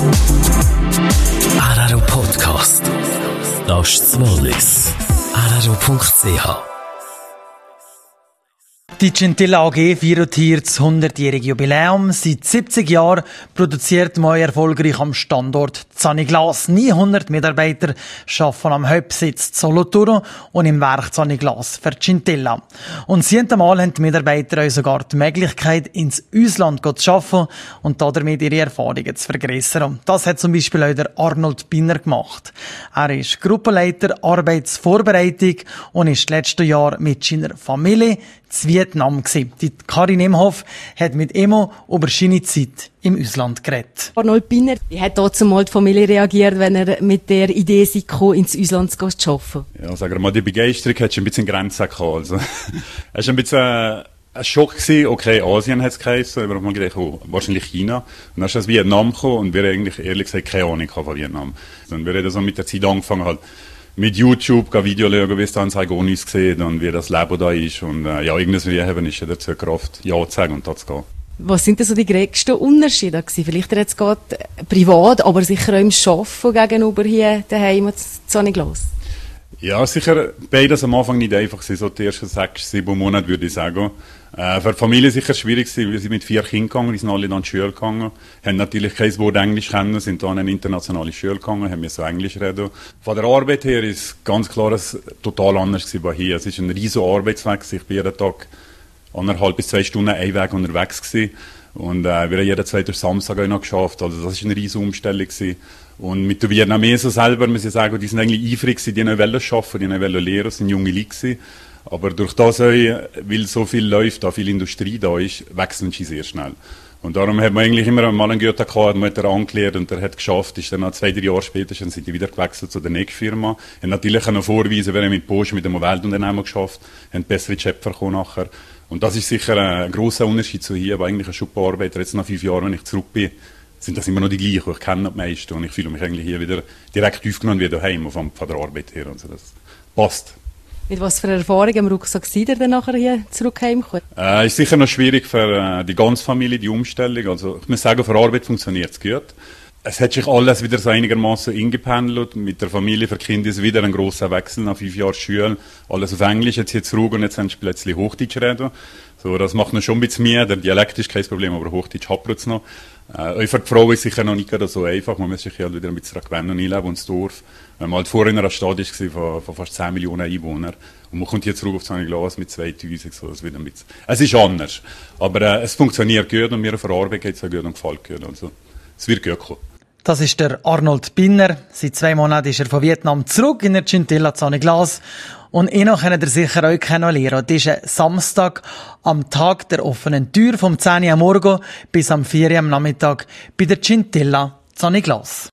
RRO Podcast. Das ist das Wallis. RRO.ch. Die Scintilla AG feiert hier das 100-jährige Jubiläum. Seit 70 Jahren produziert man erfolgreich am Standort Zaniglas. 900 Mitarbeiter arbeiten am Hauptsitz Solothurn und im Werk Zaniglas für Scintilla. Und das 7. Mal haben die Mitarbeiter auch sogar die Möglichkeit, ins Ausland zu arbeiten und damit ihre Erfahrungen zu vergrößern. Das hat zum Beispiel auch der Arnold Binner gemacht. Er ist Gruppenleiter Arbeitsvorbereitung und ist letztes Jahr mit seiner Familie in Vietnam gewesen. Die Karin Imhoff hat mit ihm über seine Zeit im Ausland geredet. Arnold Binner, wie hat trotzdem mal die Familie reagiert, wenn er mit der Idee kam, ins Ausland zu arbeiten? Ja, sagen wir mal, die Begeisterung hat schon ein bisschen Grenzen gehabt. Also, es war ein bisschen ein Schock gewesen. Okay, Asien hat es geheißen, aber man gedacht, oh, wahrscheinlich China. Und dann ist das Vietnam gekommen und wir eigentlich ehrlich gesagt keine Ahnung von Vietnam. Und wir haben so mit der Zeit angefangen halt, mit YouTube Video schauen, wie es da in Saigon aussieht und wie das Leben da ist. Und ja, irgendwie haben ist ja dazu Kraft, Ja zu sagen und da zu gehen. Was sind denn so die größten Unterschiede gewesen? Vielleicht jetzt gerade privat, aber sicher auch im Arbeiten gegenüber hier daheim zu Zaniglas? Ja, sicher beides am Anfang nicht einfach gewesen, so die ersten 6-7 Monate würde ich sagen. Für die Familie sicher schwierig gewesen, wir sind mit 4 Kindern gegangen, die sind alle dann in die Schule gegangen, haben natürlich kein Wort Englisch kennen, sind dann in eine internationale Schule gegangen, haben so Englisch reden. Von der Arbeit her ist ganz klar, es total anders gewesen bei hier. Es ist ein riesen Arbeitsweg, ich bin jeden Tag 1,5 bis 2 Stunden einen Weg unterwegs gewesen. Und wir haben jeden zweiten Samstag auch noch geschafft, also das ist eine riesen Umstellung gewesen. Und mit den Vietnamesen selber, muss ich sagen, die sind eigentlich eifrig gewesen, die wollen arbeiten, die wollen lernen, sind junge Leute gewesen. Aber durch das, weil so viel läuft, da viel Industrie da ist, wechseln sie sehr schnell. Und darum hat man eigentlich immer mal einen Gürtel gehabt, man hat er angelernt und er hat geschafft, ist dann nach 2-3 Jahren später sind die wieder gewechselt zu der nächsten Firma. Haben natürlich noch vorweisen, wir haben mit Bosch, mit dem Weltunternehmen geschafft, haben bessere Jobs bekommen nachher. Und das ist sicher ein grosser Unterschied zu hier, aber eigentlich ein Schuppenarbeiter, jetzt nach 5 Jahren, wenn ich zurück bin, sind das immer noch die gleichen, ich kenne die meisten und ich fühle mich eigentlich hier wieder direkt aufgenommen wie daheim, von der Arbeit her. Also das passt. Mit was für Erfahrungen im Rucksack seid ihr dann nachher hier zurück heimgekommen? Ist sicher noch schwierig für die ganze Familie, die Umstellung. Also ich muss sagen, für Arbeit funktioniert es gut. Es hat sich alles wieder so einigermaßen eingependelt. Mit der Familie, für die Kinder ist wieder ein grosser Wechsel nach 5 Jahren Schule. Alles auf Englisch, jetzt hier zurück und jetzt haben sie plötzlich Hochdeutsch reden. So, das macht noch schon ein bisschen mehr. Der Dialekt ist kein Problem, aber Hochdeutsch hapert es noch. Für die Frau ist sicher noch nicht so einfach. Man muss sich halt wieder ein bisschen daran gewöhnen und einleben und das Dorf. Wenn man halt vorher in einer Stadt war von fast 10 Millionen Einwohnern und man kommt hier zurück auf Zaniglas mit 2000, so, das wird ein bisschen, es ist anders. Aber es funktioniert gut und mir auf der Arbeit geht es auch gut und gefällt gut. Also, es wird gut kommen. Das ist der Arnold Binner. Seit 2 Monaten ist er von Vietnam zurück in der Scintilla Zaniglas. Und noch könnt ihr sicher auch kennenlernen. Das ist ein Samstag am Tag der offenen Tür vom 10 Uhr am Morgen bis am 4 Uhr am Nachmittag bei der Scintilla Zaniglas.